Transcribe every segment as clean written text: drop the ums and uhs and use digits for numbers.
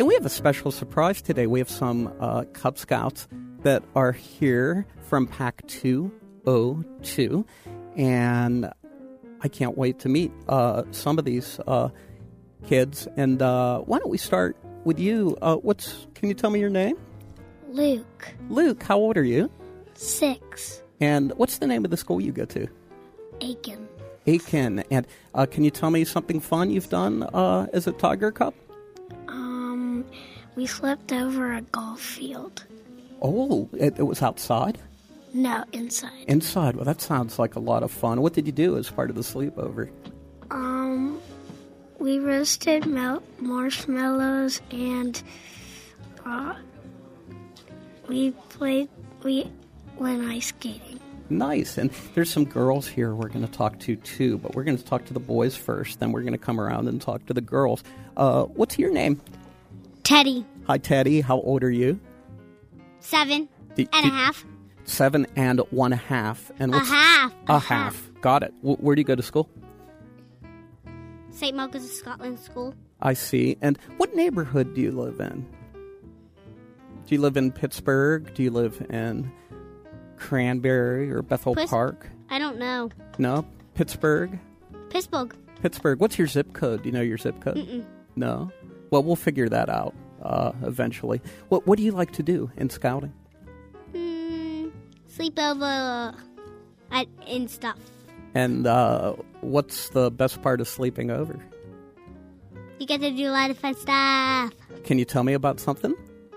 And we have a special surprise today. We have some Cub Scouts that are here from Pack 202. And I can't wait to meet some of these kids. And why don't we start with you? Can you tell me your name? Luke. Luke, how old are you? 6. And what's the name of the school you go to? Aiken. Aiken. And can you tell me something fun you've done as a Tiger Cub? We flipped over a golf field. Oh, it was outside? No, inside. Inside. Well, that sounds like a lot of fun. What did you do as part of the sleepover? We roasted marshmallows and we went ice skating. Nice. And there's some girls here we're going to talk to, too. But we're going to talk to the boys first. Then we're going to come around and talk to the girls. What's your name? Teddy. Hi, Teddy. How old are you? 7 and a half. 7 and 1/2. And what's A half. half. Got it. Where do you go to school? St. Margaret's of Scotland School. I see. And what neighborhood do you live in? Do you live in Pittsburgh? Do you live in Cranberry or Bethel Park? I don't know. No? Pittsburgh? Pittsburgh. What's your zip code? Do you know your zip code? Mm-mm. No? Well, we'll figure that out eventually. What do you like to do in scouting? Sleep over and stuff. And what's the best part of sleeping over? You get to do a lot of fun stuff. Can you tell me about something?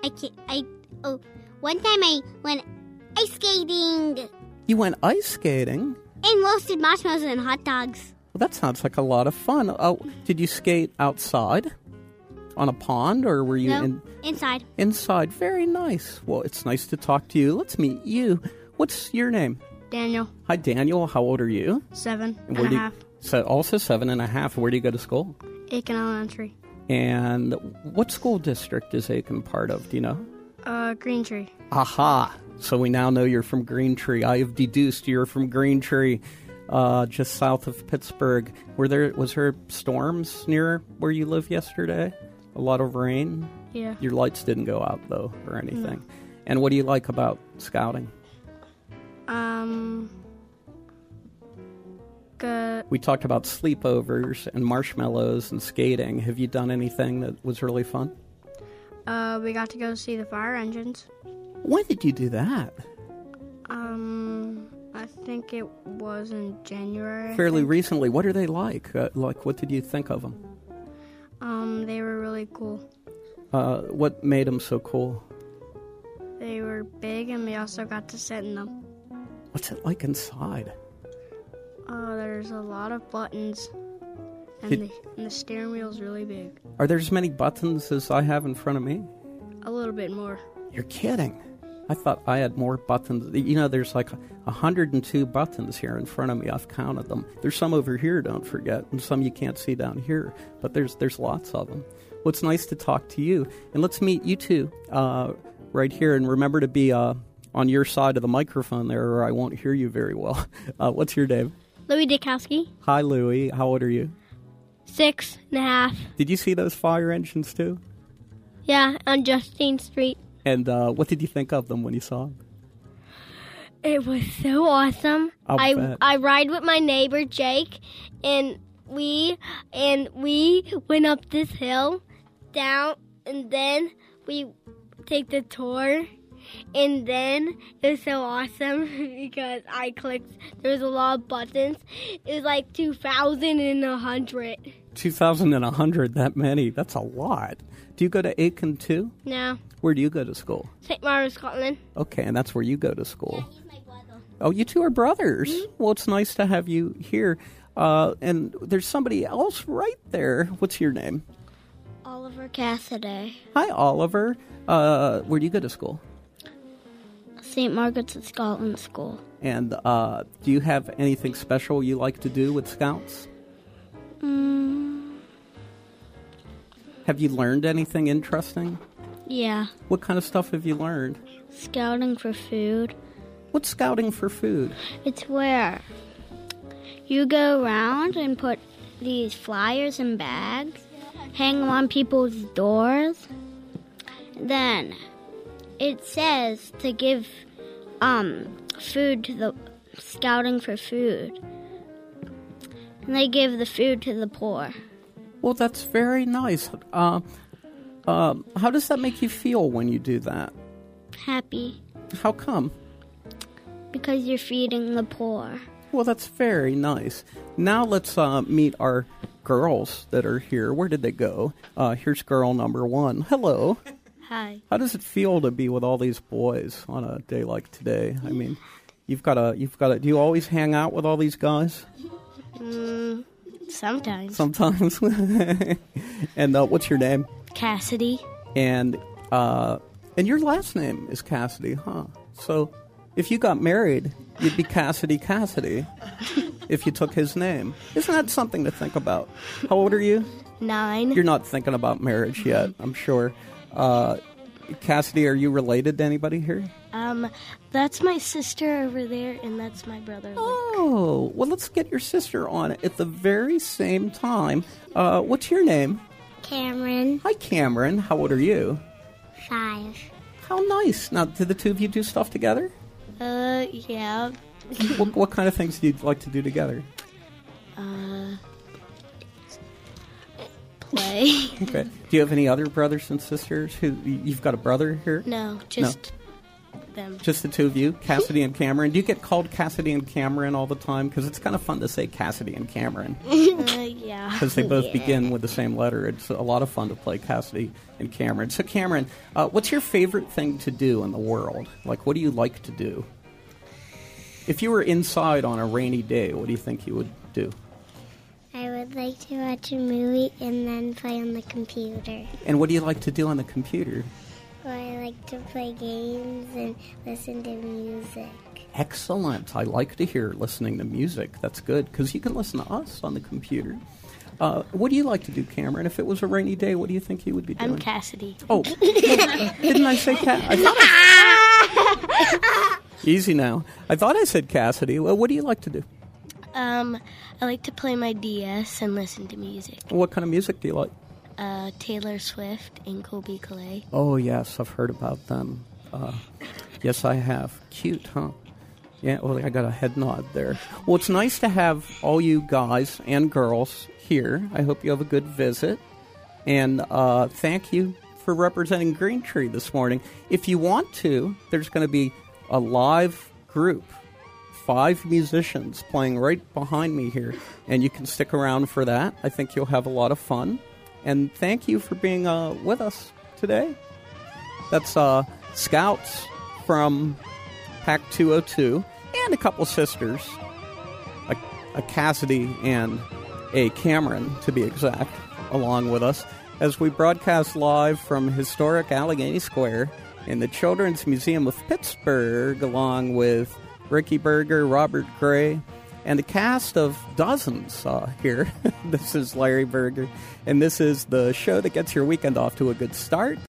One time I went ice skating. You went ice skating? And roasted marshmallows and hot dogs. Well, that sounds like a lot of fun. Oh, did you skate outside on a pond, or were you inside? Inside. Very nice. Well, it's nice to talk to you. Let's meet you. What's your name? Daniel. Hi, Daniel. How old are you? 7 and a half. So also 7 and a half. Where do you go to school? Aiken Elementary. And what school district is Aiken part of? Do you know? Green Tree. Aha. So we now know you're from Green Tree. I have deduced you're from Green Tree, just south of Pittsburgh. Was there storms near where you live yesterday? A lot of rain? Yeah. Your lights didn't go out, though, or anything. No. And what do you like about scouting? Good. We talked about sleepovers and marshmallows and skating. Have you done anything that was really fun? We got to go see the fire engines. When did you do that? I think it was in January. Fairly recently. What are they like? What did you think of them? They were really cool. What made them so cool? They were big, and we also got to sit in them. What's it like inside? There's a lot of buttons, and the steering wheel's really big. Are there as many buttons as I have in front of me? A little bit more. You're kidding. I thought I had more buttons. You know, there's like 102 buttons here in front of me. I've counted them. There's some over here, don't forget, and some you can't see down here. But there's lots of them. Well, it's nice to talk to you. And let's meet you two right here. And remember to be on your side of the microphone there, or I won't hear you very well. What's your name? Louis Dikowski. Hi, Louis. How old are you? 6 and a half. Did you see those fire engines, too? Yeah, on Justine Street. And what did you think of them when you saw them? It was so awesome. I ride with my neighbor Jake, and we went up this hill, down, and then we take the tour. And then it was so awesome because I clicked. There was a lot of buttons. It was like 2,100. 2,100, that many. That's a lot. Do you go to Aiken too? No. Where do you go to school? St. Margaret's, Scotland. Okay, and that's where you go to school. Yeah, he's my brother. Oh, you two are brothers. Mm-hmm. Well, it's nice to have you here. And there's somebody else right there. What's your name? Oliver Cassidy. Hi, Oliver. Where do you go to school? St. Margaret's of Scotland School. And do you have anything special you like to do with Scouts? Have you learned anything interesting? Yeah. What kind of stuff have you learned? Scouting for food. What's scouting for food? It's where you go around and put these flyers in bags, hang them on people's doors, then it says to give food to the scouting for food. And they give the food to the poor. Well, that's very nice. How does that make you feel when you do that? Happy. How come? Because you're feeding the poor. Well, that's very nice. Now let's meet our girls that are here. Where did they go? Here's girl number 1. Hello. Hi. How does it feel to be with all these boys on a day like today? I mean, you've got to. Do you always hang out with all these guys? Sometimes. Sometimes. And what's your name? Cassidy. And your last name is Cassidy, huh? So if you got married, you'd be Cassidy if you took his name. Isn't that something to think about? How old are you? 9. You're not thinking about marriage yet, I'm sure. Cassidy, are you related to anybody here? That's my sister over there, and that's my brother, Luke. Oh, well, let's get your sister on it at the very same time. What's your name? Cameron. Hi, Cameron. How old are you? 5. How nice. Now, do the two of you do stuff together? Yeah. What kind of things do you like to do together? Play. Okay. Do you have any other brothers and sisters? You've got a brother here? No, just them. Just the two of you, Cassidy and Cameron. Do you get called Cassidy and Cameron all the time? Because it's kind of fun to say Cassidy and Cameron. Yeah. Because they both begin with the same letter. It's a lot of fun to play Cassidy and Cameron. So, Cameron, what's your favorite thing to do in the world? Like, what do you like to do? If you were inside on a rainy day, what do you think you would do? I would like to watch a movie and then play on the computer. And what do you like to do on the computer? Well, I like to play games and listen to music. Excellent. I like to hear listening to music. That's good, because you can listen to us on the computer. What do you like to do, Cameron? If it was a rainy day, what do you think you would be doing? I'm Cassidy. Oh, didn't I say Cassidy? Easy now. I thought I said Cassidy. Well, what do you like to do? I like to play my DS and listen to music. What kind of music do you like? Taylor Swift and Colby Calais. Oh, yes, I've heard about them. Yes, I have. Cute, huh? Yeah, well, I got a head nod there. Well, it's nice to have all you guys and girls here. I hope you have a good visit. And thank you for representing Green Tree this morning. If you want to, there's going to be a live group, 5 musicians playing right behind me here, and you can stick around for that. I think you'll have a lot of fun. And thank you for being with us today. That's Scouts from Pack 202 and a couple sisters, a Cassidy and a Cameron, to be exact, along with us, as we broadcast live from historic Allegheny Square in the Children's Museum of Pittsburgh, along with Ricky Berger, Robert Gray, and a cast of dozens here. This is Larry Berger, and this is the show that gets your weekend off to a good start.